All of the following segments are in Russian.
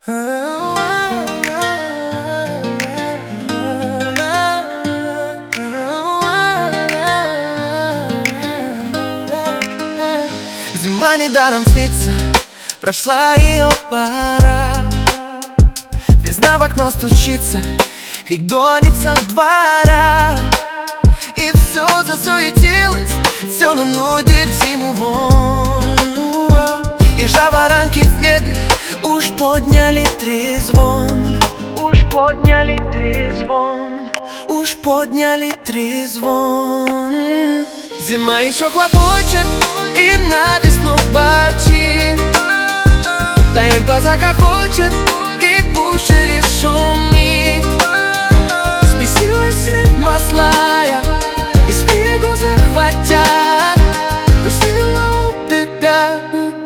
Зима недаром длится, прошла ее пора. Весна в окно стучится и гонится с двора. И все засуетилось, все нудит зиму вон. И жаворонки в небе уж подняли трезвон. Уж подняли трезвон. Уж подняли трезвон. Зима еще хлопочет и на весну бачит. Тает глаза как хочет и пуще лишь шумит. Спесилась маслая и снегу захватят. Пустила у тебя.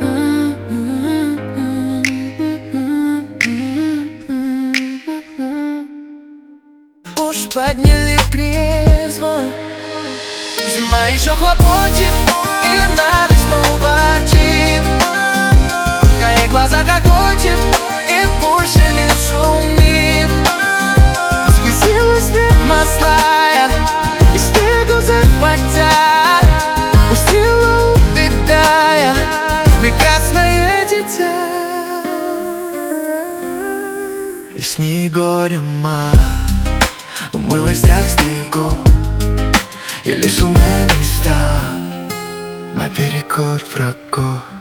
Уж подняли трезвон. Зима еще хлопочет и на весну бачит. Тает глаза как хочет и пуще лишь шумит. Спесилась маслая и снегу захватят. Пустила убитая прекрасное дитя. И с ней горем умылась так снегу. И лишь умные места наперекор врагу.